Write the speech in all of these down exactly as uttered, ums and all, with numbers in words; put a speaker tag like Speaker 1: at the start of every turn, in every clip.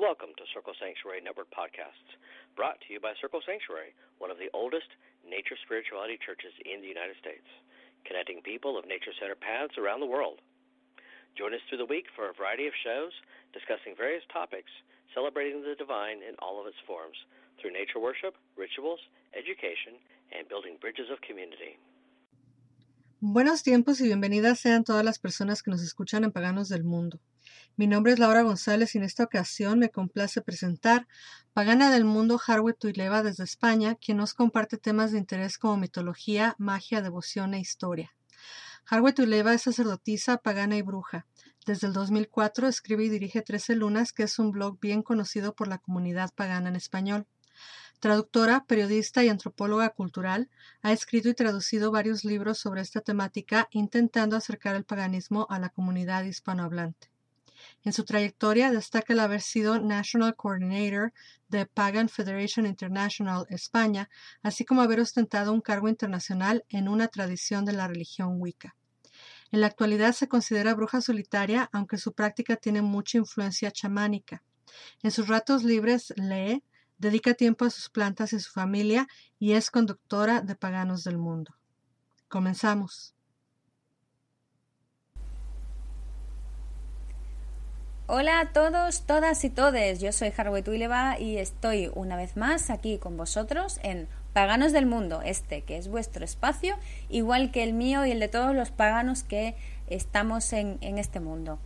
Speaker 1: Welcome to Circle Sanctuary Network Podcasts, brought to you by Circle Sanctuary, one of the oldest nature spirituality churches in the United States, connecting people of nature-centered paths around the world. Join us through the week for a variety of shows discussing various topics, celebrating the divine in all of its forms, through nature worship, rituals, education, and building bridges of community.
Speaker 2: Buenos tiempos y bienvenidas sean todas las personas que nos escuchan en Paganos del Mundo. Mi nombre es Laura González y en esta ocasión me complace presentar Pagana del Mundo Harriet Tuileva desde España, quien nos comparte temas de interés como mitología, magia, devoción e historia. Harriet Tuileva es sacerdotisa, pagana y bruja. Desde el dos mil cuatro escribe y dirige Trece Lunas, que es un blog bien conocido por la comunidad pagana en español. Traductora, periodista y antropóloga cultural, ha escrito y traducido varios libros sobre esta temática, intentando acercar el paganismo a la comunidad hispanohablante. En su trayectoria destaca el haber sido National Coordinator de Pagan Federation International España, así como haber ostentado un cargo internacional en una tradición de la religión Wicca. En la actualidad se considera bruja solitaria, aunque su práctica tiene mucha influencia chamánica. En sus ratos libres lee, dedica tiempo a sus plantas y su familia y es conductora de Paganos del Mundo. Comenzamos.
Speaker 3: Hola a todos, todas y todes. Yo soy Harriet Tuileva y estoy una vez más aquí con vosotros en Paganos del Mundo, este que es vuestro espacio, igual que el mío y el de todos los paganos que estamos en, en este mundo.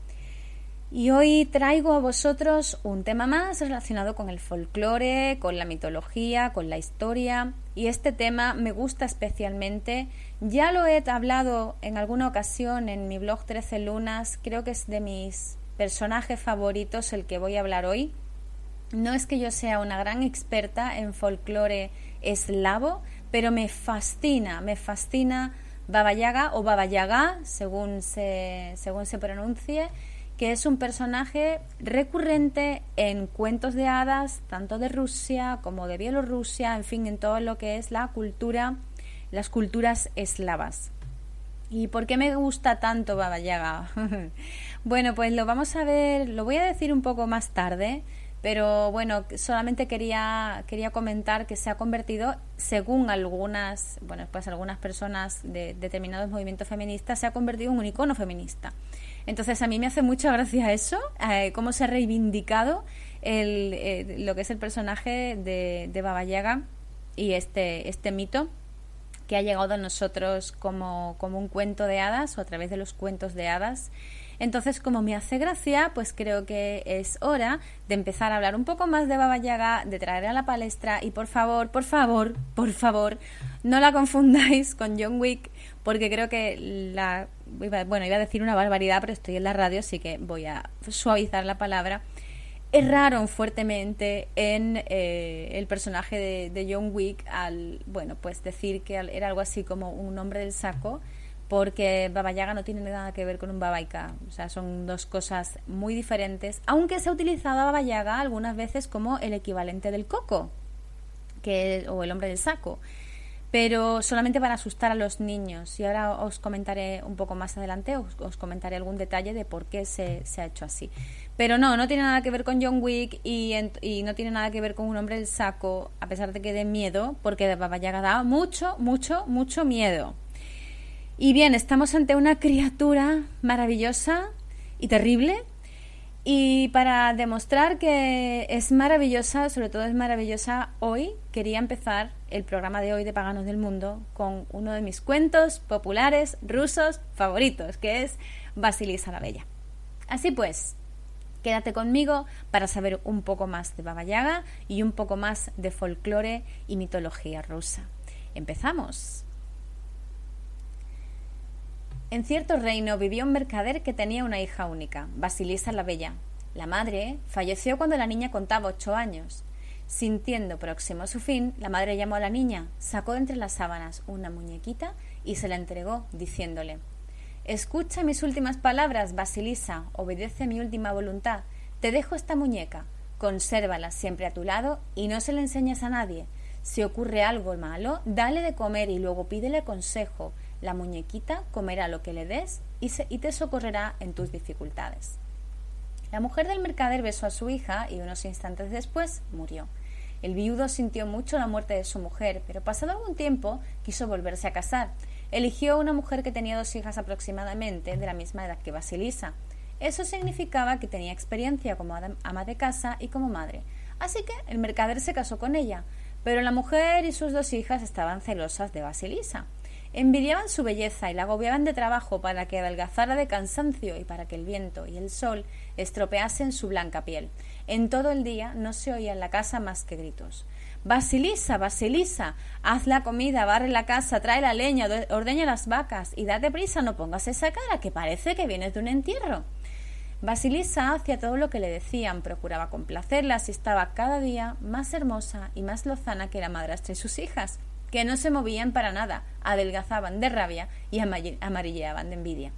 Speaker 3: Y hoy traigo a vosotros un tema más relacionado con el folclore, con la mitología, con la historia. Y este tema me gusta especialmente. Ya lo he hablado en alguna ocasión en mi blog Trece Lunas. Creo que es de mis personajes favoritos el que voy a hablar hoy. No es que yo sea una gran experta en folclore eslavo, pero me fascina, me fascina Baba Yaga o Baba Yaga, según se, según se pronuncie, que es un personaje recurrente en cuentos de hadas, tanto de Rusia como de Bielorrusia, en fin, en todo lo que es la cultura, las culturas eslavas. ¿Y por qué me gusta tanto Baba Yaga? Bueno, pues lo vamos a ver, lo voy a decir un poco más tarde, pero bueno, solamente quería, quería comentar que se ha convertido, según algunas, bueno, pues algunas personas de determinados movimientos feministas, se ha convertido en un icono feminista. Entonces a mí me hace mucha gracia eso, eh, cómo se ha reivindicado el, eh, lo que es el personaje de, de Baba Yaga y este, este mito que ha llegado a nosotros como, como un cuento de hadas o a través de los cuentos de hadas. Entonces, como me hace gracia, pues creo que es hora de empezar a hablar un poco más de Baba Yaga, de traer a la palestra y por favor, por favor, por favor, no la confundáis con John Wick, porque creo que la... Bueno, iba a decir una barbaridad, pero estoy en la radio, así que voy a suavizar la palabra. Erraron fuertemente en eh, el personaje de, de John Wick al, bueno, pues decir que era algo así como un hombre del saco, porque Baba Yaga no tiene nada que ver con un babaika, o sea, son dos cosas muy diferentes, aunque se ha utilizado a Baba Yaga algunas veces como el equivalente del coco, que o el hombre del saco, pero solamente para asustar a los niños. Y ahora os comentaré un poco más adelante, os, os comentaré algún detalle de por qué se, se ha hecho así. Pero no, no tiene nada que ver con John Wick y, en, y no tiene nada que ver con un hombre del saco, a pesar de que dé miedo, porque Baba Yaga da mucho, mucho, mucho miedo. Y bien, estamos ante una criatura maravillosa y terrible. Y para demostrar que es maravillosa, sobre todo es maravillosa hoy, quería empezar el programa de hoy de Paganos del Mundo con uno de mis cuentos populares rusos favoritos, que es Vasilisa la Bella. Así pues, quédate conmigo para saber un poco más de Baba Yaga y un poco más de folclore y mitología rusa. ¡Empezamos! En cierto reino vivía un mercader que tenía una hija única, Vasilisa la Bella. La madre falleció cuando la niña contaba ocho años. Sintiendo próximo su fin, la madre llamó a la niña, sacó de entre las sábanas una muñequita y se la entregó, diciéndole: «Escucha mis últimas palabras, Vasilisa, obedece mi última voluntad. Te dejo esta muñeca, consérvala siempre a tu lado y no se la enseñes a nadie. Si ocurre algo malo, dale de comer y luego pídele consejo. La muñequita comerá lo que le des y, se, y te socorrerá en tus dificultades». La mujer del mercader besó a su hija y unos instantes después murió. El viudo sintió mucho la muerte de su mujer, pero pasado algún tiempo quiso volverse a casar. Eligió una mujer que tenía dos hijas aproximadamente de la misma edad que Basilisa. Eso significaba que tenía experiencia como ama de casa y como madre. Así que el mercader se casó con ella, pero la mujer y sus dos hijas estaban celosas de Basilisa. Envidiaban su belleza y la agobiaban de trabajo para que adelgazara de cansancio y para que el viento y el sol estropeasen su blanca piel. En todo el día no se oía en la casa más que gritos. «Basilisa, Basilisa, haz la comida, barre la casa, trae la leña, ordeña las vacas y date prisa, no pongas esa cara que parece que vienes de un entierro». Basilisa hacía todo lo que le decían, procuraba complacerlas y estaba cada día más hermosa y más lozana que la madrastra y sus hijas, que no se movían para nada, adelgazaban de rabia y amarilleaban de envidia.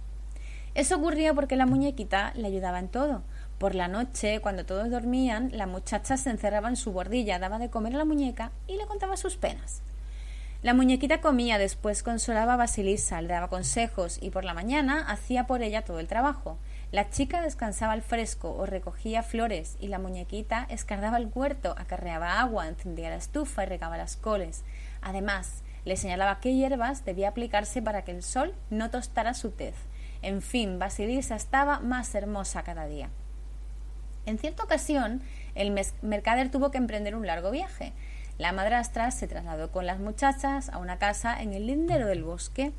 Speaker 3: Eso ocurría porque la muñequita le ayudaba en todo. Por la noche, cuando todos dormían, la muchacha se encerraba en su bordilla, daba de comer a la muñeca y le contaba sus penas. La muñequita comía, después consolaba a Basilisa, le daba consejos y por la mañana hacía por ella todo el trabajo. La chica descansaba al fresco o recogía flores y la muñequita escardaba el huerto, acarreaba agua, encendía la estufa y regaba las coles. Además, le señalaba qué hierbas debía aplicarse para que el sol no tostara su tez. En fin, Basilisa estaba más hermosa cada día. En cierta ocasión, el mercader tuvo que emprender un largo viaje. La madrastra se trasladó con las muchachas a una casa en el lindero del bosque.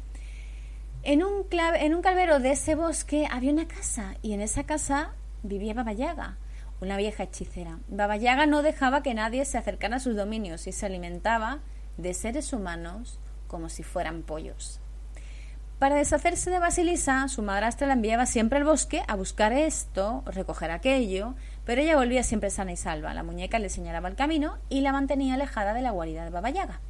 Speaker 3: En un, clave, en un calvero de ese bosque había una casa y en esa casa vivía Baba Yaga, una vieja hechicera. Baba Yaga no dejaba que nadie se acercara a sus dominios y se alimentaba de seres humanos como si fueran pollos. Para deshacerse de Basilisa, su madrastra la enviaba siempre al bosque a buscar esto, recoger aquello, pero ella volvía siempre sana y salva. La muñeca le señalaba el camino y la mantenía alejada de la guarida de Baba Yaga.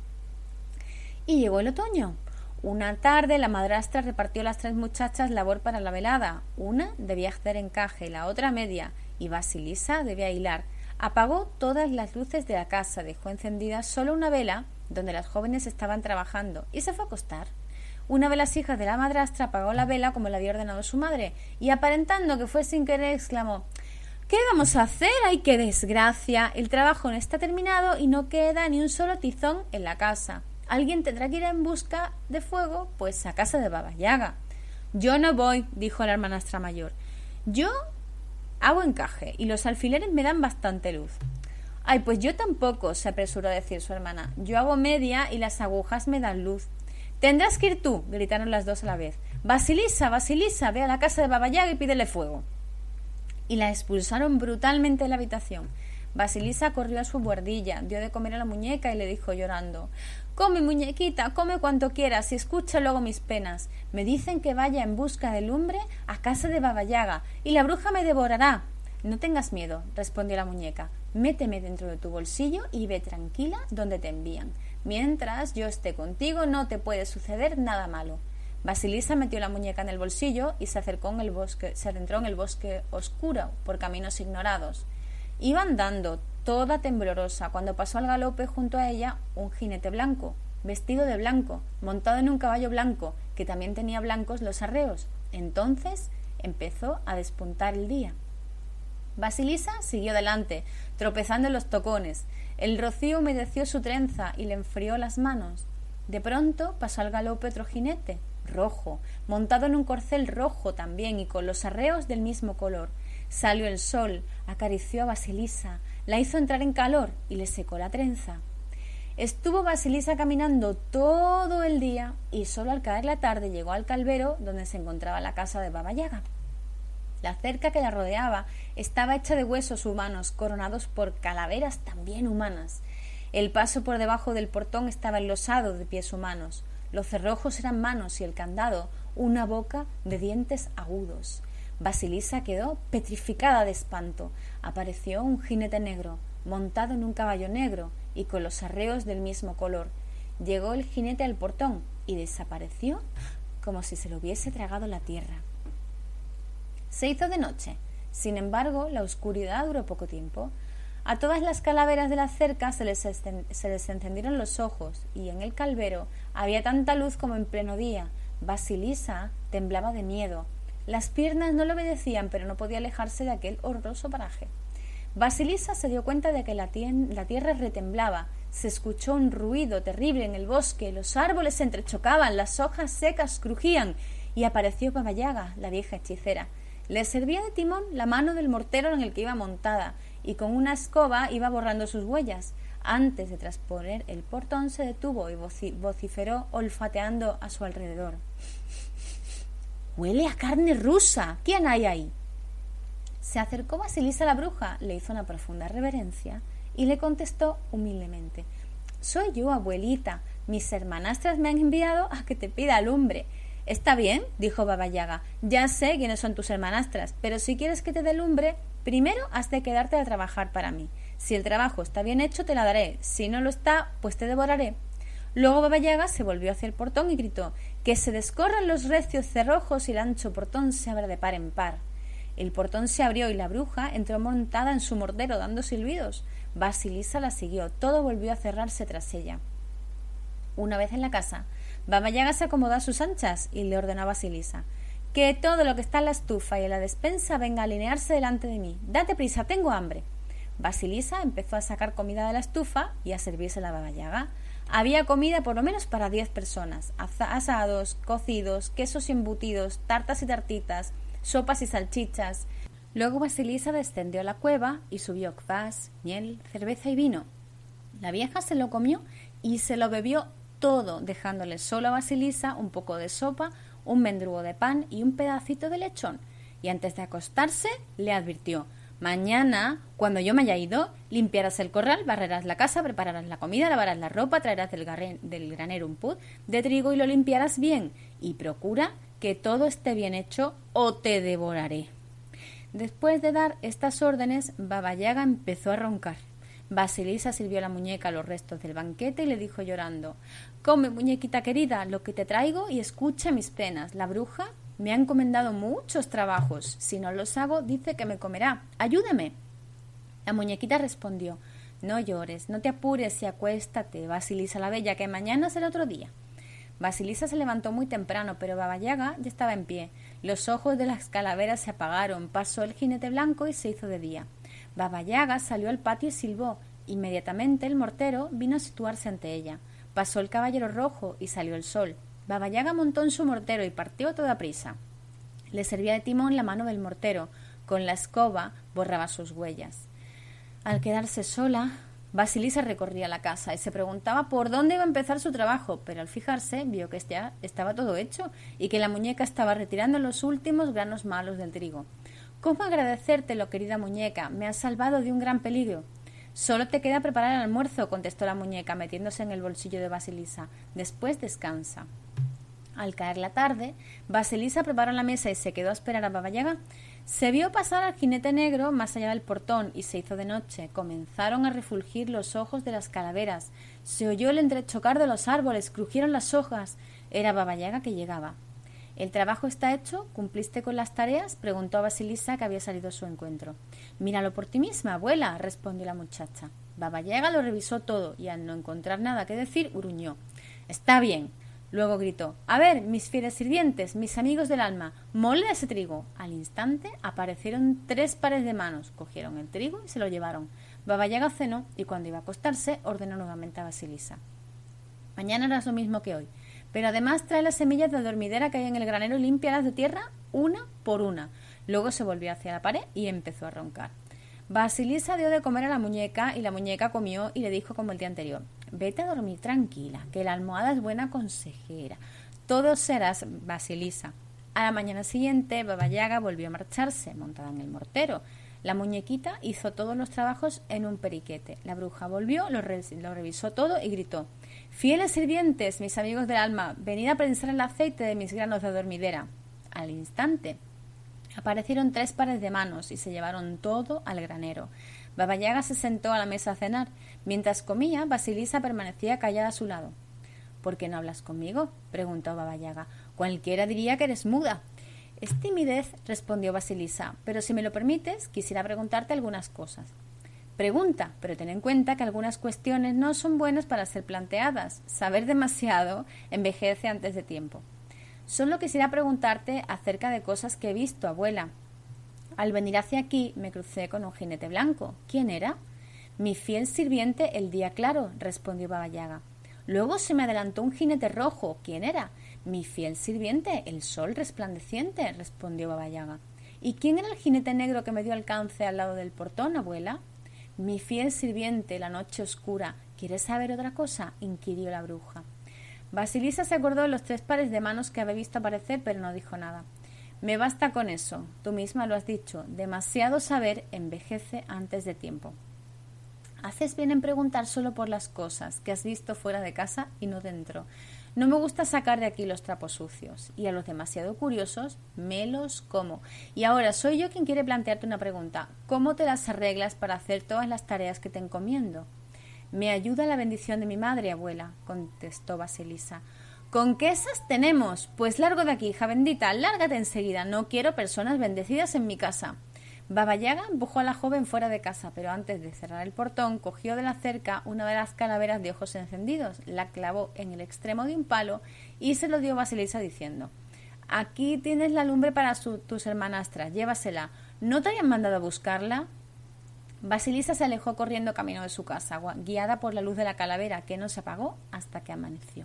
Speaker 3: Y llegó el otoño. Una tarde la madrastra repartió a las tres muchachas labor para la velada. Una debía hacer encaje, la otra media, y Basilisa debía hilar. Apagó todas las luces de la casa, dejó encendida solo una vela donde las jóvenes estaban trabajando y se fue a acostar. Una de las hijas de la madrastra apagó la vela como le había ordenado su madre y aparentando que fue sin querer exclamó: «¿Qué vamos a hacer? ¡Ay, qué desgracia! El trabajo no está terminado y no queda ni un solo tizón en la casa. Alguien tendrá que ir en busca de fuego, pues a casa de Baba Yaga». «Yo no voy», dijo la hermanastra mayor. «Yo hago encaje y los alfileres me dan bastante luz». «Ay, pues yo tampoco», se apresuró a decir su hermana. «Yo hago media y las agujas me dan luz». «Tendrás que ir tú», gritaron las dos a la vez. «Basilisa, Basilisa, ve a la casa de Baba Yaga y pídele fuego». Y la expulsaron brutalmente de la habitación. Basilisa corrió a su buhardilla, dio de comer a la muñeca y le dijo llorando: «Come, muñequita, come cuanto quieras y escucha luego mis penas. Me dicen que vaya en busca de lumbre a casa de Baba Yaga y la bruja me devorará». «No tengas miedo», respondió la muñeca. «Méteme dentro de tu bolsillo y ve tranquila donde te envían. Mientras yo esté contigo no te puede suceder nada malo». Basilisa metió la muñeca en el bolsillo y se acercó en el bosque, se adentró en el bosque oscuro por caminos ignorados. Iba andando, toda temblorosa, cuando pasó al galope junto a ella un jinete blanco, vestido de blanco, montado en un caballo blanco, que también tenía blancos los arreos. Entonces empezó a despuntar el día. Basilisa siguió delante, tropezando en los tocones. El rocío humedeció su trenza y le enfrió las manos. De pronto pasó al galope otro jinete, rojo, montado en un corcel rojo también y con los arreos del mismo color. Salió el sol, acarició a Basilisa, la hizo entrar en calor y le secó la trenza. Estuvo Basilisa caminando todo el día y solo al caer la tarde llegó al calvero donde se encontraba la casa de Baba Yaga. La cerca que la rodeaba estaba hecha de huesos humanos coronados por calaveras también humanas. El paso por debajo del portón estaba enlosado de pies humanos. Los cerrojos eran manos y el candado una boca de dientes agudos. Basilisa quedó petrificada de espanto. Apareció un jinete negro, montado en un caballo negro y con los arreos del mismo color. Llegó el jinete al portón y desapareció como si se lo hubiese tragado la tierra. Se hizo de noche. Sin embargo, la oscuridad duró poco tiempo. A todas las calaveras de la cerca se les, se les encendieron los ojos y en el calvero había tanta luz como en pleno día. Basilisa temblaba de miedo. Las piernas no le obedecían, pero no podía alejarse de aquel horroroso paraje. Vasilisa se dio cuenta de que la, tien- la tierra retemblaba. Se escuchó un ruido terrible en el bosque, los árboles se entrechocaban, las hojas secas crujían, y apareció Baba Yaga, la vieja hechicera. Le servía de timón la mano del mortero en el que iba montada, y con una escoba iba borrando sus huellas. Antes de trasponer el portón se detuvo y vociferó olfateando a su alrededor. «¡Huele a carne rusa! ¿Quién hay ahí?» Se acercó Vasilisa a la bruja, le hizo una profunda reverencia y le contestó humildemente: «Soy yo, abuelita. Mis hermanastras me han enviado a que te pida lumbre». «Está bien», dijo Baba Yaga, «ya sé quiénes son tus hermanastras, pero si quieres que te dé lumbre, primero has de quedarte a trabajar para mí. Si el trabajo está bien hecho, te la daré. Si no lo está, pues te devoraré». Luego Baba Yaga se volvió hacia el portón y gritó: «Que se descorran los recios cerrojos y el ancho portón se abra de par en par». El portón se abrió y la bruja entró montada en su mortero dando silbidos. Vasilisa la siguió. Todo volvió a cerrarse tras ella. Una vez en la casa, Baba Yaga se acomodó a sus anchas y le ordenó a Vasilisa: «Que todo lo que está en la estufa y en la despensa venga a alinearse delante de mí. Date prisa, tengo hambre». Vasilisa empezó a sacar comida de la estufa y a servirse a Baba Yaga. Había comida por lo menos para diez personas: asados, cocidos, quesos y embutidos, tartas y tartitas, sopas y salchichas. Luego Vasilisa descendió a la cueva y subió kvas, miel, cerveza y vino. La vieja se lo comió y se lo bebió todo, dejándole solo a Vasilisa un poco de sopa, un mendrugo de pan y un pedacito de lechón. Y antes de acostarse le advirtió: «Mañana, cuando yo me haya ido, limpiarás el corral, barrerás la casa, prepararás la comida, lavarás la ropa, traerás del, garren, del granero un pud de trigo y lo limpiarás bien. Y procura que todo esté bien hecho o te devoraré». Después de dar estas órdenes, Baba Yaga empezó a roncar. Vasilisa sirvió a la muñeca los restos del banquete y le dijo llorando: «Come, muñequita querida, lo que te traigo y escucha mis penas. La bruja me ha encomendado muchos trabajos. Si no los hago, dice que me comerá. Ayúdame». La muñequita respondió: «No llores, no te apures y acuéstate, Vasilisa la bella, que mañana será otro día». Vasilisa se levantó muy temprano, pero Baba Yaga ya estaba en pie. Los ojos de las calaveras se apagaron, pasó el jinete blanco y se hizo de día. Baba Yaga salió al patio y silbó. Inmediatamente el mortero vino a situarse ante ella. Pasó el caballero rojo y salió el sol. Baba Yaga montó en su mortero y partió a toda prisa. Le servía de timón la mano del mortero. Con la escoba borraba sus huellas. Al quedarse sola, Vasilisa recorría la casa y se preguntaba por dónde iba a empezar su trabajo, pero al fijarse vio que ya estaba todo hecho y que la muñeca estaba retirando los últimos granos malos del trigo. «¿Cómo agradecértelo, querida muñeca? Me has salvado de un gran peligro». «Solo te queda preparar el almuerzo», contestó la muñeca, metiéndose en el bolsillo de Vasilisa. «Después descansa». Al caer la tarde, Vasilisa preparó la mesa y se quedó a esperar a Baba Yaga. Se vio pasar al jinete negro más allá del portón y se hizo de noche. Comenzaron a refulgir los ojos de las calaveras. Se oyó el entrechocar de los árboles, crujieron las hojas. Era Baba Yaga que llegaba. «¿El trabajo está hecho? ¿Cumpliste con las tareas?», preguntó a Vasilisa, que había salido a su encuentro. «Míralo por ti misma, abuela», respondió la muchacha. Baba Yaga lo revisó todo y al no encontrar nada que decir, gruñó: «Está bien». Luego gritó: «A ver, mis fieles sirvientes, mis amigos del alma, moled ese trigo». Al instante aparecieron tres pares de manos, cogieron el trigo y se lo llevaron. Baba Yaga cenó y cuando iba a acostarse ordenó nuevamente a Vasilisa: «Mañana harás lo mismo que hoy, pero además trae las semillas de adormidera que hay en el granero y límpialas de tierra una por una». Luego se volvió hacia la pared y empezó a roncar. Vasilisa dio de comer a la muñeca y la muñeca comió y le dijo como el día anterior: «Vete a dormir tranquila, que la almohada es buena consejera. Todo serás, Vasilisa». A la mañana siguiente, Baba Yaga volvió a marcharse, montada en el mortero. La muñequita hizo todos los trabajos en un periquete. La bruja volvió, lo, re- lo revisó todo y gritó: «Fieles sirvientes, mis amigos del alma, venid a prensar el aceite de mis granos de adormidera». Al instante aparecieron tres pares de manos y se llevaron todo al granero. Baba Yaga se sentó a la mesa a cenar. Mientras comía, Vasilisa permanecía callada a su lado. «¿Por qué no hablas conmigo?», preguntó Baba Yaga. «Cualquiera diría que eres muda». «Es timidez», respondió Vasilisa, «pero si me lo permites, quisiera preguntarte algunas cosas». «Pregunta, pero ten en cuenta que algunas cuestiones no son buenas para ser planteadas. Saber demasiado envejece antes de tiempo». Solo quisiera preguntarte acerca de cosas que he visto, abuela. Al venir hacia aquí me crucé con un jinete blanco. ¿Quién era? Mi fiel sirviente el día claro, respondió Baba Yaga. Luego se me adelantó un jinete rojo. ¿Quién era? Mi fiel sirviente el sol resplandeciente, respondió Baba Yaga. ¿Y quién era el jinete negro que me dio alcance al lado del portón, abuela? Mi fiel sirviente, la noche oscura. ¿Quieres saber otra cosa? Inquirió la bruja. Basilisa se acordó de los tres pares de manos que había visto aparecer, pero no dijo nada. Me basta con eso, tú misma lo has dicho, demasiado saber envejece antes de tiempo. Haces bien en preguntar solo por las cosas que has visto fuera de casa y no dentro. No me gusta sacar de aquí los trapos sucios, y a los demasiado curiosos me los como. Y ahora soy yo quien quiere plantearte una pregunta. ¿Cómo te las arreglas para hacer todas las tareas que te encomiendo? Me ayuda la bendición de mi madre, abuela, contestó Basilisa. ¿Con qué esas tenemos? Pues largo de aquí, hija bendita, lárgate enseguida. No quiero personas bendecidas en mi casa. Baba Yaga empujó a la joven fuera de casa, pero antes de cerrar el portón, cogió de la cerca una de las calaveras de ojos encendidos, la clavó en el extremo de un palo y se lo dio a Basilisa diciendo: Aquí tienes la lumbre para su, tus hermanastras, llévasela. ¿No te habían mandado a buscarla? Basilisa se alejó corriendo camino de su casa, guiada por la luz de la calavera, que no se apagó hasta que amaneció.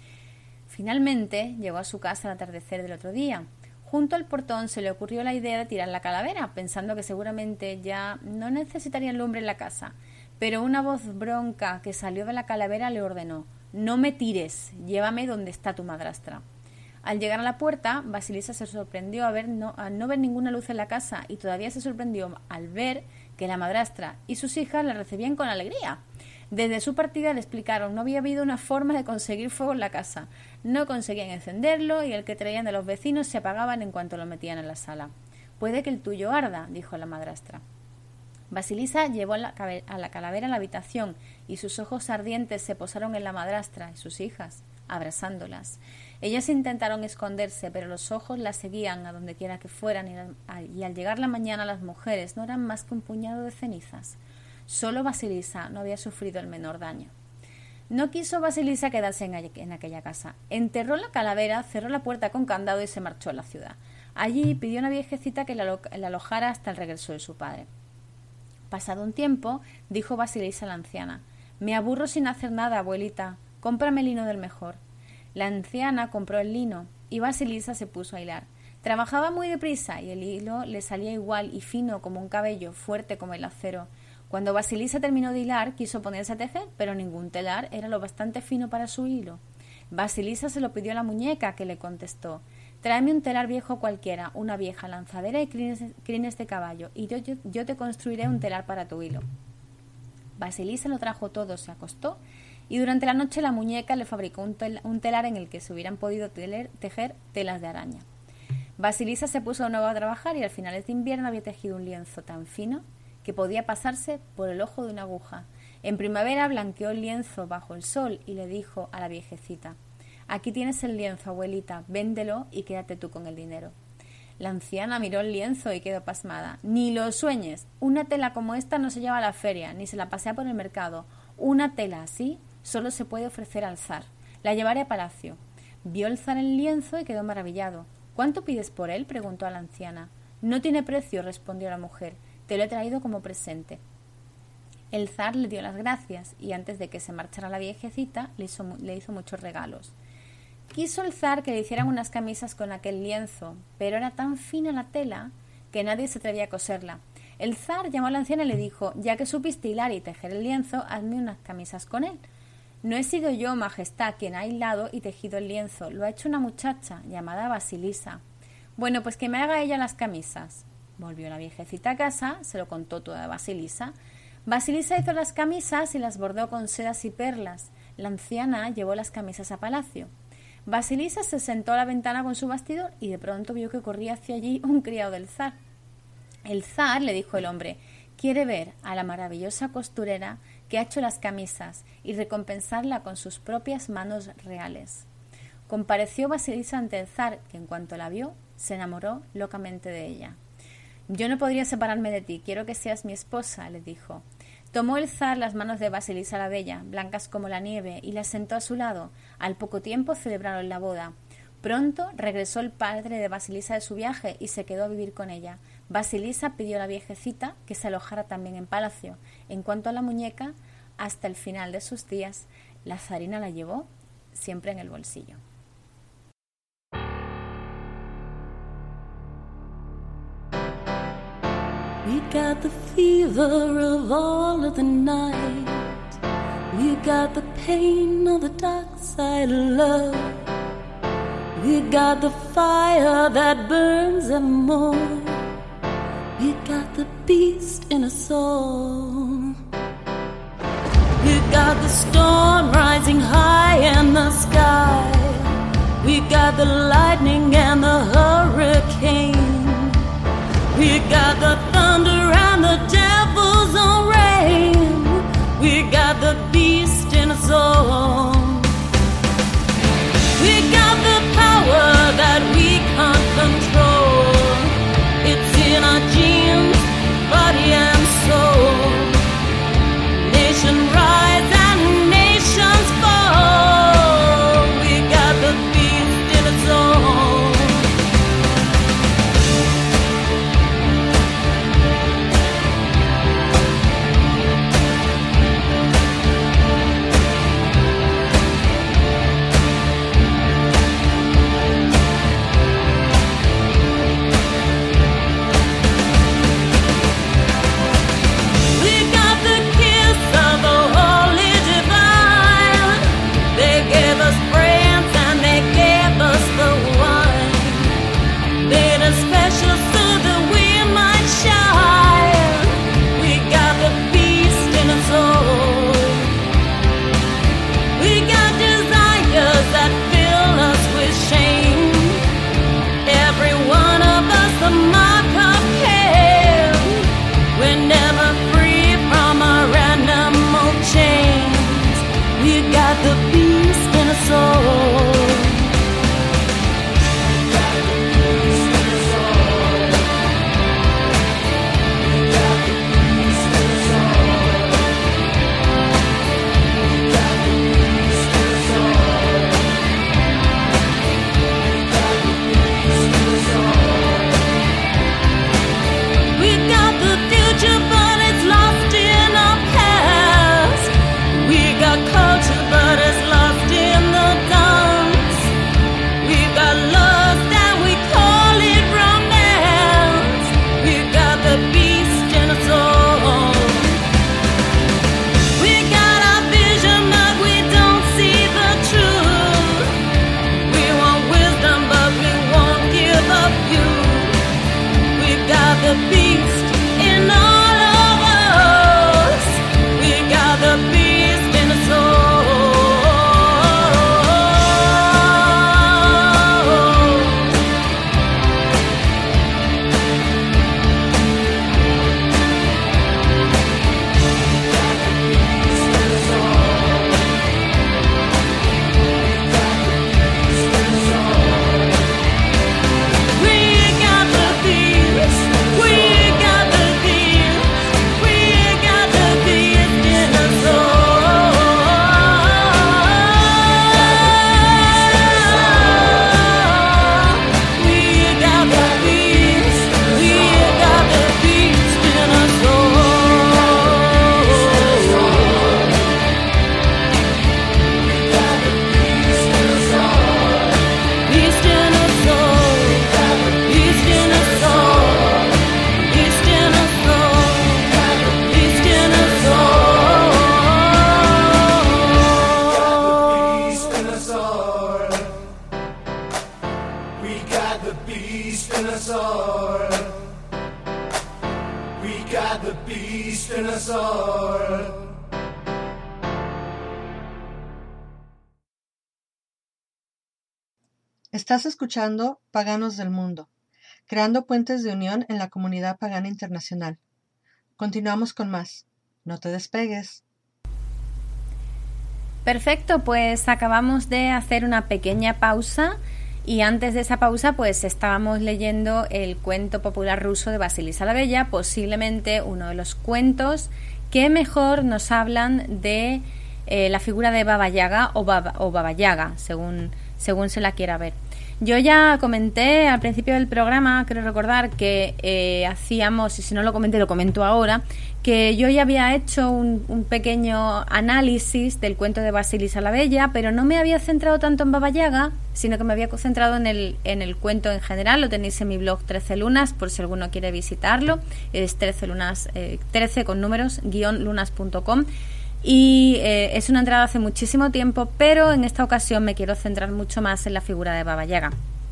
Speaker 3: Finalmente llegó a su casa al atardecer del otro día. Junto al portón se le ocurrió la idea de tirar la calavera, pensando que seguramente ya no necesitarían lumbre en la casa. Pero una voz bronca que salió de la calavera le ordenó: No me tires, llévame donde está tu madrastra. Al llegar a la puerta, Basilisa se sorprendió a, ver no, a no ver ninguna luz en la casa y todavía se sorprendió al ver que la madrastra y sus hijas la recibían con alegría. Desde su partida le explicaron no había habido una forma de conseguir fuego en la casa. No conseguían encenderlo y el que traían de los vecinos se apagaban en cuanto lo metían en la sala. Puede que el tuyo arda, dijo la madrastra. Basilisa llevó a la, a la calavera a la habitación y sus ojos ardientes se posaron en la madrastra y sus hijas, abrazándolas. Ellas intentaron esconderse, pero los ojos las seguían a donde quiera que fueran y, la, y al llegar la mañana las mujeres no eran más que un puñado de cenizas. Solo Basilisa no había sufrido el menor daño. No quiso Basilisa quedarse en, en aquella casa. Enterró la calavera, cerró la puerta con candado y se marchó a la ciudad. Allí pidió a una viejecita que la, la alojara hasta el regreso de su padre. Pasado un tiempo, dijo Basilisa a la anciana: Me aburro sin hacer nada, abuelita. Cómprame lino del mejor. La anciana compró el lino y Basilisa se puso a hilar. Trabajaba muy deprisa y el hilo le salía igual y fino como un cabello, fuerte como el acero. Cuando Basilisa terminó de hilar, quiso ponerse a tejer, pero ningún telar era lo bastante fino para su hilo. Basilisa se lo pidió a la muñeca, que le contestó: Tráeme un telar viejo cualquiera, una vieja lanzadera y crines, crines de caballo, y yo, yo, yo te construiré un telar para tu hilo. Basilisa lo trajo todo, se acostó, y durante la noche la muñeca le fabricó un, tel, un telar en el que se hubieran podido teler, tejer telas de araña. Basilisa se puso de nuevo a trabajar y al finales de invierno había tejido un lienzo tan fino que podía pasarse por el ojo de una aguja. En primavera blanqueó el lienzo bajo el sol y le dijo a la viejecita: Aquí tienes el lienzo, abuelita, véndelo y quédate tú con el dinero. La anciana miró el lienzo y quedó pasmada. Ni lo sueñes, una tela como esta no se lleva a la feria, ni se la pasea por el mercado. Una tela así solo se puede ofrecer al zar. La llevaré a palacio. Vio el zar el lienzo y quedó maravillado. ¿Cuánto pides por él?, preguntó a la anciana. No tiene precio, respondió la mujer. Te lo he traído como presente. El zar le dio las gracias y antes de que se marchara la viejecita le hizo, le hizo muchos regalos. Quiso el zar que le hicieran unas camisas con aquel lienzo, pero era tan fina la tela que nadie se atrevía a coserla. El zar llamó a la anciana y le dijo: Ya que supiste hilar y tejer el lienzo, hazme unas camisas con él. No he sido yo, majestad, quien ha hilado y tejido el lienzo, lo ha hecho una muchacha llamada Basilisa. Bueno, pues que me haga ella las camisas. Volvió la viejecita a casa, se lo contó toda a Basilisa. Basilisa hizo las camisas y las bordó con sedas y perlas. La anciana llevó las camisas a palacio. Basilisa se sentó a la ventana con su bastidor y de pronto vio que corría hacia allí un criado del zar. El zar, le dijo el hombre, quiere ver a la maravillosa costurera que ha hecho las camisas y recompensarla con sus propias manos reales. Compareció Basilisa ante el zar, que en cuanto la vio, se enamoró locamente de ella. Yo no podría separarme de ti, quiero que seas mi esposa, le dijo. Tomó el zar las manos de Basilisa la bella, blancas como la nieve, y las sentó a su lado. Al poco tiempo celebraron la boda. Pronto regresó el padre de Vasilisa de su viaje y se quedó a vivir con ella. Vasilisa pidió a la viejecita que se alojara también en palacio. En cuanto a la muñeca, hasta el final de sus días, la zarina la llevó siempre en el bolsillo.
Speaker 4: We got the fever of all of the night. We got the pain of the dark side of love. We got the fire that burns evermore. We got the beast in us all. We got the storm rising high in the sky. We got the lightning and the hurricane. We got the thunder and the devil's own rain. We got the beast in us all. We got the power that we can't control. It's in our genes, body and soul. Nation rise and nations fall. We got the beast in us all.
Speaker 2: Estás escuchando Paganos del Mundo, creando puentes de unión en la comunidad pagana internacional. Continuamos con más. No te despegues.
Speaker 3: Perfecto, pues acabamos de hacer una pequeña pausa y antes de esa pausa pues estábamos leyendo el cuento popular ruso de Vasilisa la Bella, posiblemente uno de los cuentos que mejor nos hablan de eh, la figura de Baba Yaga o Baba, o Baba Yaga, según, según se la quiera ver. Yo ya comenté al principio del programa, creo recordar, que eh, hacíamos, y si no lo comenté, lo comento ahora, que yo ya había hecho un, un pequeño análisis del cuento de Basilisa la Bella, pero no me había centrado tanto en Baba Yaga, sino que me había centrado en el, en el cuento en general. Lo tenéis en mi blog trece lunas, por si alguno quiere visitarlo. Es trece lunas, eh, trece con números, guión lunas punto com. Y eh, es una entrada hace muchísimo tiempo, pero en esta ocasión me quiero centrar mucho más en la figura de Baba Yaga.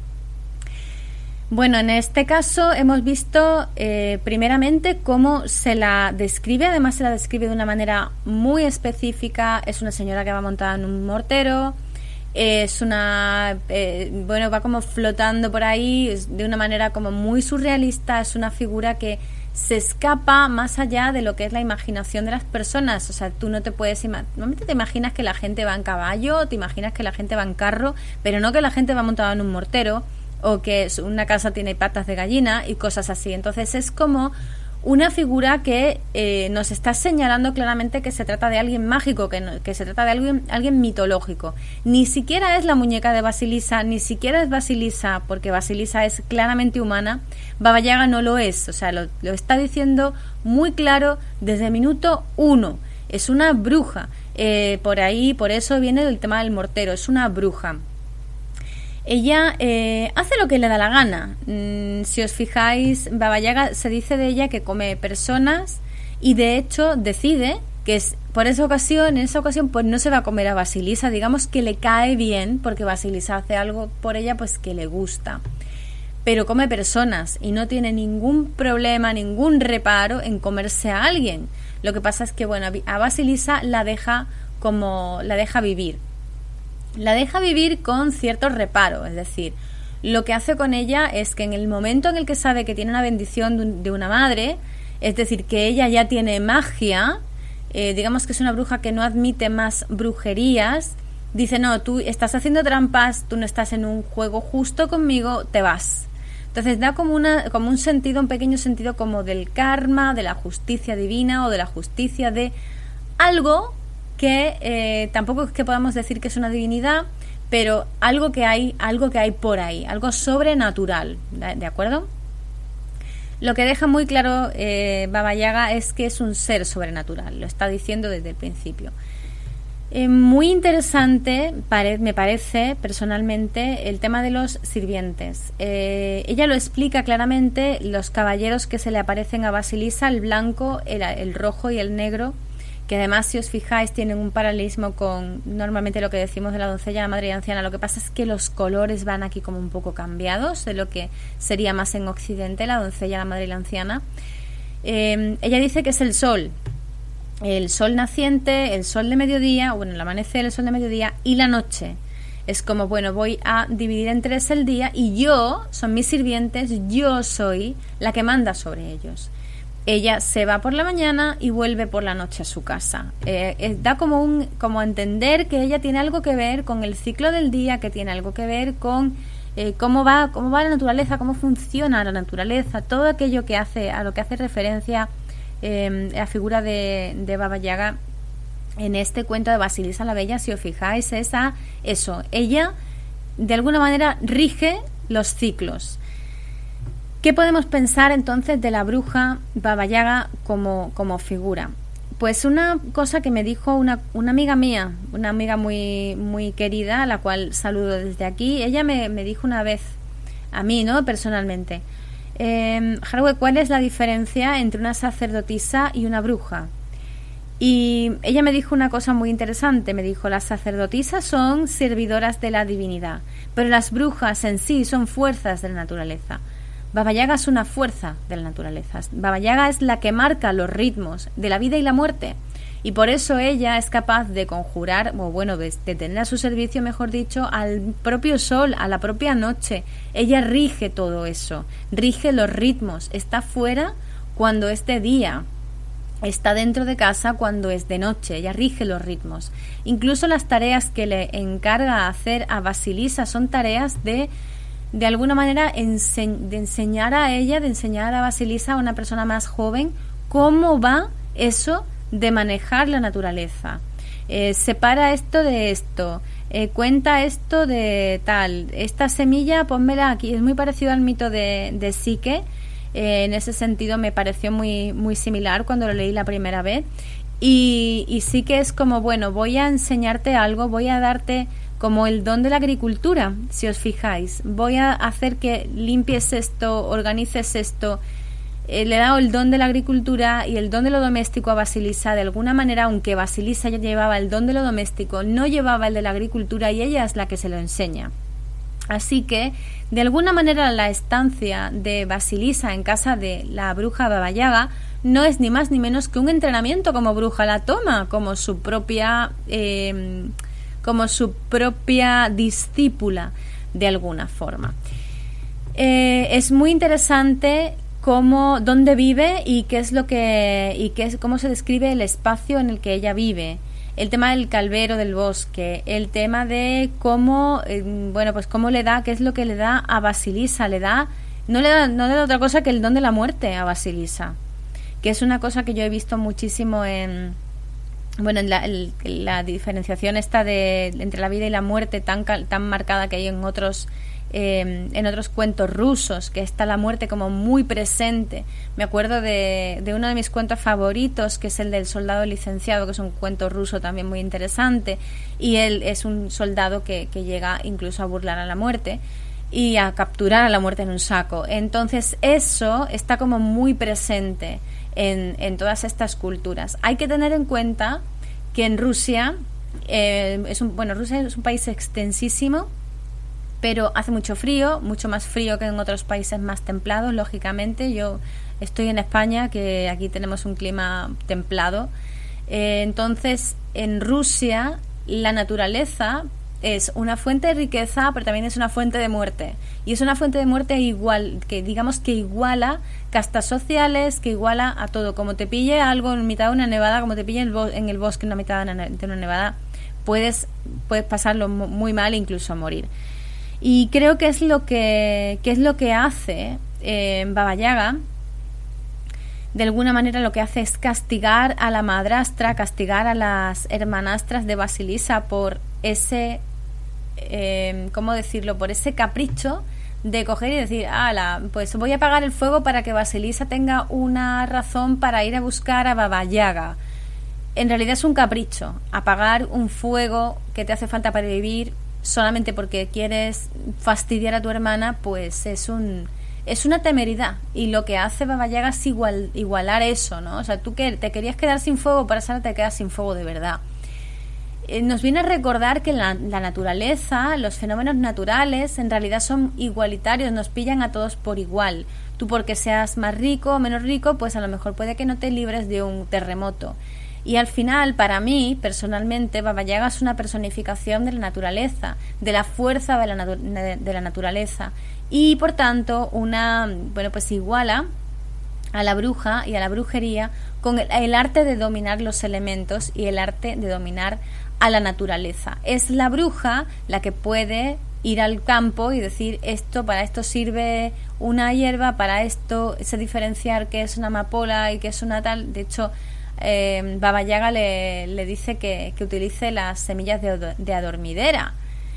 Speaker 3: Bueno, en este caso hemos visto eh, primeramente cómo se la describe, además se la describe de una manera muy específica. Es una señora que va montada en un mortero, es una, eh, bueno, va como flotando por ahí de una manera como muy surrealista. Es una figura que se escapa más allá de lo que es la imaginación de las personas. O sea, tú no te puedes imaginar, normalmente te imaginas que la gente va en caballo, te imaginas que la gente va en carro, pero no que la gente va montada en un mortero o que una casa tiene patas de gallina y cosas así. Entonces es como una figura que eh, nos está señalando claramente que se trata de alguien mágico, que, no, que se trata de alguien, alguien mitológico. Ni siquiera es la muñeca de Basilisa, ni siquiera es Basilisa, porque Basilisa es claramente humana. Baba Yaga no lo es, o sea, lo, lo está diciendo muy claro desde el minuto uno. Es una bruja, eh, por ahí, por eso viene el tema del mortero, es una bruja. Ella eh, hace lo que le da la gana. Mm, si os fijáis, Baba Yaga se dice de ella que come personas y de hecho decide que es por esa ocasión, en esa ocasión pues no se va a comer a Basilisa, digamos que le cae bien porque Basilisa hace algo por ella pues que le gusta. Pero come personas y no tiene ningún problema, ningún reparo en comerse a alguien. Lo que pasa es que bueno, a Basilisa la deja como la deja vivir. La deja vivir con cierto reparo, es decir, lo que hace con ella es que en el momento en el que sabe que tiene una bendición de, un, de una madre, es decir, que ella ya tiene magia, eh, digamos que es una bruja que no admite más brujerías, dice, no, tú estás haciendo trampas, tú no estás en un juego justo conmigo, te vas. Entonces da como, una, como un sentido, un pequeño sentido como del karma, de la justicia divina o de la justicia de algo que eh, tampoco es que podamos decir que es una divinidad, pero algo que hay, algo que hay por ahí, algo sobrenatural, ¿de acuerdo? Lo que deja muy claro eh, Baba Yaga es que es un ser sobrenatural, lo está diciendo desde el principio. Eh, muy interesante, pare, me parece personalmente, el tema de los sirvientes. Eh, ella lo explica claramente, los caballeros que se le aparecen a Basilisa, el blanco, el, el rojo y el negro, que además, si os fijáis, tienen un paralelismo con normalmente lo que decimos de la doncella, la madre y anciana. Lo que pasa es que los colores van aquí como un poco cambiados de lo que sería más en Occidente, la doncella, la madre y la anciana. Eh, ella dice que es el sol, el sol naciente, el sol de mediodía, bueno, el amanecer, el sol de mediodía y la noche. Es como, bueno, voy a dividir en tres el día y yo, son mis sirvientes, yo soy la que manda sobre ellos. Ella se va por la mañana y vuelve por la noche a su casa. Eh, eh, da como un como a entender que ella tiene algo que ver con el ciclo del día, que tiene algo que ver con eh, cómo va cómo va la naturaleza, cómo funciona la naturaleza, todo aquello que hace a lo que hace referencia eh, la figura de, de Baba Yaga en este cuento de Basilisa la Bella. Si os fijáis, es a eso. Ella de alguna manera rige los ciclos. ¿Qué podemos pensar entonces de la bruja Baba Yaga como, como figura? Pues una cosa que me dijo una, una amiga mía, una amiga muy, muy querida, a la cual saludo desde aquí. Ella me, me dijo una vez, a mí, ¿no? Personalmente, eh, Harwe, ¿cuál es la diferencia entre una sacerdotisa y una bruja? Y ella me dijo una cosa muy interesante. Me dijo, las sacerdotisas son servidoras de la divinidad, pero las brujas en sí son fuerzas de la naturaleza. Baba Yaga es una fuerza de la naturaleza. Baba Yaga es la que marca los ritmos de la vida y la muerte. Y por eso ella es capaz de conjurar, o bueno, de, de tener a su servicio, mejor dicho, al propio sol, a la propia noche. Ella rige todo eso, rige los ritmos. Está fuera cuando es de día, está dentro de casa cuando es de noche. Ella rige los ritmos. Incluso las tareas que le encarga hacer a Basilisa son tareas de... de alguna manera ense- de enseñar a ella, de enseñar a Basilisa, a una persona más joven, cómo va eso de manejar la naturaleza. eh, separa esto de esto, eh, cuenta esto de tal, esta semilla pónmela aquí. Es muy parecido al mito de, de Psique. Eh, en ese sentido me pareció muy, muy similar cuando lo leí la primera vez. Y, y sí que es como, bueno, voy a enseñarte algo, voy a darte como el don de la agricultura, si os fijáis. Voy a hacer que limpies esto, organices esto. Eh, le he dado el don de la agricultura y el don de lo doméstico a Basilisa. De alguna manera, aunque Basilisa ya llevaba el don de lo doméstico, no llevaba el de la agricultura y ella es la que se lo enseña. Así que, de alguna manera, la estancia de Basilisa en casa de la bruja Baba Yaga no es ni más ni menos que un entrenamiento como bruja. La toma como su propia eh, como su propia discípula de alguna forma. Eh, es muy interesante cómo, dónde vive y qué es lo que y qué es, cómo se describe el espacio en el que ella vive. El tema del calvero del bosque, el tema de cómo, eh, bueno, pues cómo le da, qué es lo que le da a Basilisa, le da, no le da, no le da otra cosa que el don de la muerte a Basilisa, que es una cosa que yo he visto muchísimo en, bueno, en la, el, la diferenciación esta de entre la vida y la muerte tan tan marcada que hay en otros eh, en otros cuentos rusos, que está la muerte como muy presente. Me acuerdo de, de uno de mis cuentos favoritos, que es el del soldado licenciado, que es un cuento ruso también muy interesante, y él es un soldado que, que llega incluso a burlar a la muerte y a capturar a la muerte en un saco. Entonces eso está como muy presente en, en todas estas culturas. Hay que tener en cuenta que en Rusia eh, es un, bueno, Rusia es un país extensísimo, pero hace mucho frío, mucho más frío que en otros países más templados, lógicamente. Yo estoy en España, que aquí tenemos un clima templado. Eh, entonces, en Rusia, la naturaleza es una fuente de riqueza, pero también es una fuente de muerte. Y es una fuente de muerte igual, que digamos que iguala castas sociales, que iguala a todo. Como te pille algo en mitad de una nevada, como te pille en el, bo- en el bosque en la mitad de una, de una nevada, puedes, puedes pasarlo muy mal e incluso morir. Y creo que es lo que, que es lo que hace eh, Baba Yaga. De alguna manera lo que hace es castigar a la madrastra, castigar a las hermanastras de Basilisa por ese, eh, ¿cómo decirlo? Por ese capricho de coger y decir, ala, pues voy a apagar el fuego para que Basilisa tenga una razón para ir a buscar a Baba Yaga. En realidad es un capricho, apagar un fuego que te hace falta para vivir solamente porque quieres fastidiar a tu hermana, pues es un es una temeridad, y lo que hace Baba Yaga es igual, igualar eso, ¿no? O sea, tú que te querías quedar sin fuego, para ahora te quedas sin fuego de verdad. Eh, nos viene a recordar que la, la naturaleza, los fenómenos naturales en realidad son igualitarios, nos pillan a todos por igual. Tú porque seas más rico o menos rico, pues a lo mejor puede que no te libres de un terremoto. Y al final, para mí, personalmente, Baba Yaga es una personificación de la naturaleza, de la fuerza de la, natu- de, de la naturaleza. Y, por tanto, una, bueno, pues iguala a la bruja y a la brujería con el, el arte de dominar los elementos y el arte de dominar a la naturaleza. Es la bruja la que puede ir al campo y decir, esto, para esto sirve una hierba, para esto sé diferenciar qué es una amapola y qué es una tal. De hecho, Eh, Baba Yaga le, le dice que, que utilice las semillas de, de adormidera.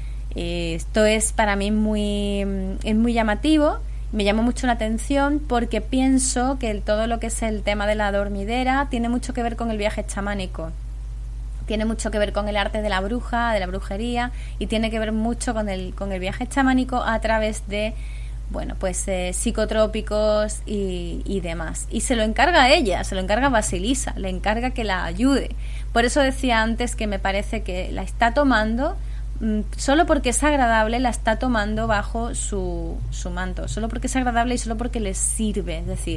Speaker 3: Y esto es para mí muy, es muy llamativo, me llamó mucho la atención porque pienso que el, todo lo que es el tema de la adormidera tiene mucho que ver con el viaje chamánico, tiene mucho que ver con el arte de la bruja, de la brujería, y tiene que ver mucho con el, con el viaje chamánico a través de bueno, pues eh, psicotrópicos y, y demás. Y se lo encarga a ella, se lo encarga a Basilisa, le encarga que la ayude. Por eso decía antes que me parece que la está tomando, mmm, solo porque es agradable, la está tomando bajo su, su manto, solo porque es agradable y solo porque le sirve. Es decir,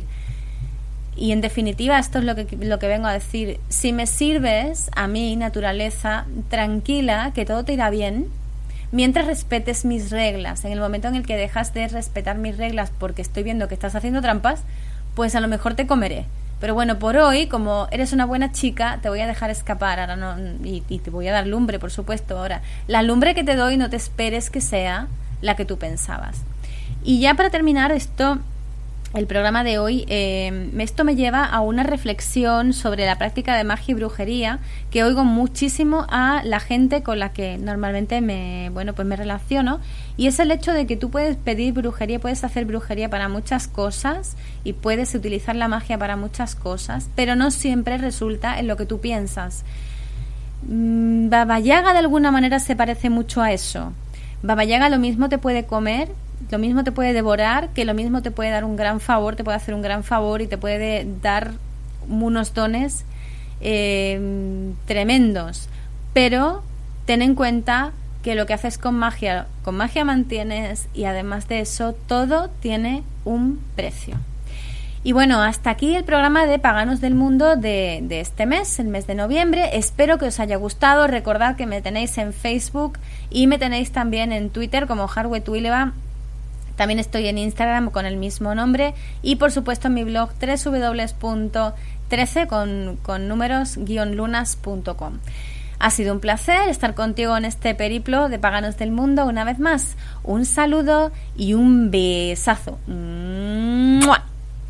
Speaker 3: y en definitiva esto es lo que, lo que vengo a decir, si me sirves a mí, naturaleza, tranquila, que todo te irá bien, mientras respetes mis reglas. En el momento en el que dejas de respetar mis reglas porque estoy viendo que estás haciendo trampas, pues a lo mejor te comeré. Pero bueno, por hoy, como eres una buena chica, te voy a dejar escapar ahora no, y, y te voy a dar lumbre, por supuesto. Ahora, la lumbre que te doy no te esperes que sea la que tú pensabas. Y ya para terminar, esto el programa de hoy, eh, esto me lleva a una reflexión sobre la práctica de magia y brujería que oigo muchísimo a la gente con la que normalmente me, bueno, pues me relaciono, y es el hecho de que tú puedes pedir brujería, puedes hacer brujería para muchas cosas y puedes utilizar la magia para muchas cosas, pero no siempre resulta en lo que tú piensas. Baba Yaga de alguna manera se parece mucho a eso. Baba Yaga lo mismo te puede comer, lo mismo te puede devorar, que lo mismo te puede dar un gran favor, te puede hacer un gran favor y te puede dar unos dones eh, tremendos. Pero ten en cuenta que lo que haces con magia, con magia mantienes, y además de eso, todo tiene un precio. Y bueno, hasta aquí el programa de Paganos del Mundo de, de este mes, el mes de noviembre. Espero que os haya gustado. Recordad que me tenéis en Facebook y me tenéis también en Twitter como Harwe Tuileva. También estoy en Instagram con el mismo nombre y por supuesto en mi blog doble u doble u doble u punto trece con, con números guion lunas punto com. Ha sido un placer estar contigo en este periplo de Paganos del Mundo una vez más. Un saludo y un besazo. ¡Mua!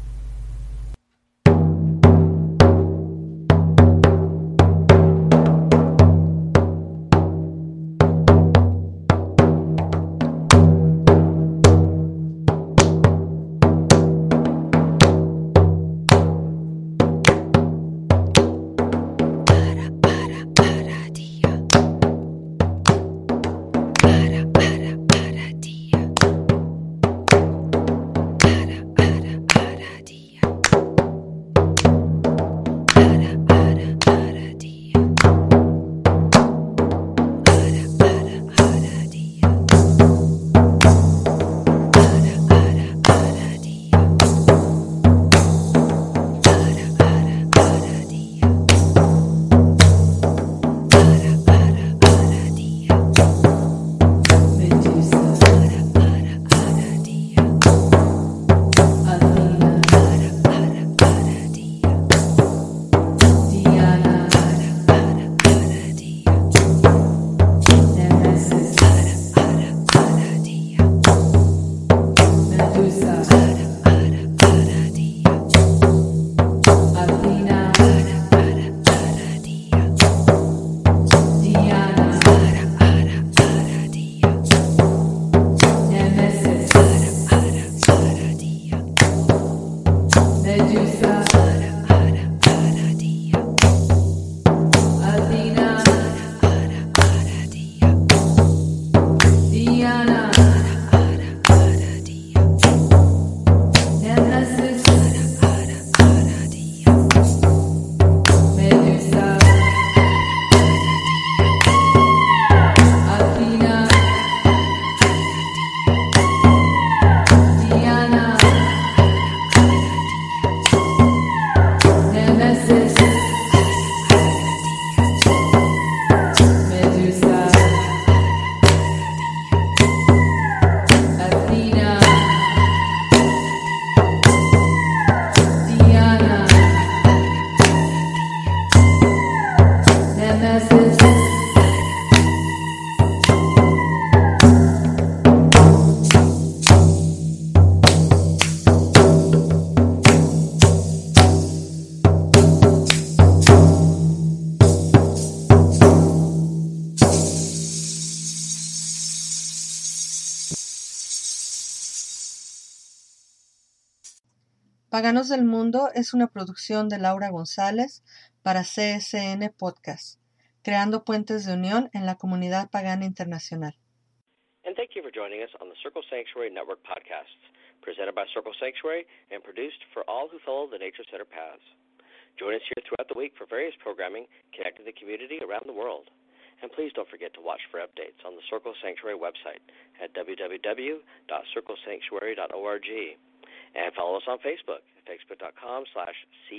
Speaker 2: Paganos del Mundo es una producción de Laura González para C S N Podcast, creando puentes de unión en la comunidad pagana internacional.
Speaker 1: And thank you for joining us on the Circle Sanctuary Network podcasts, presented by Circle Sanctuary and produced for all who follow the Nature Center paths. Join us here throughout the week for various programming connecting the community around the world. And please don't forget to watch for updates on the Circle Sanctuary website at w w w dot circle sanctuary dot org. And follow us on Facebook at facebook.com slash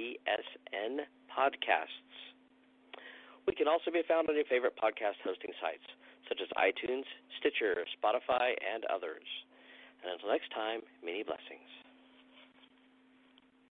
Speaker 1: CSN Podcasts. We can also be found on your favorite podcast hosting sites, such as iTunes, Stitcher, Spotify, and others. And until next time, many blessings.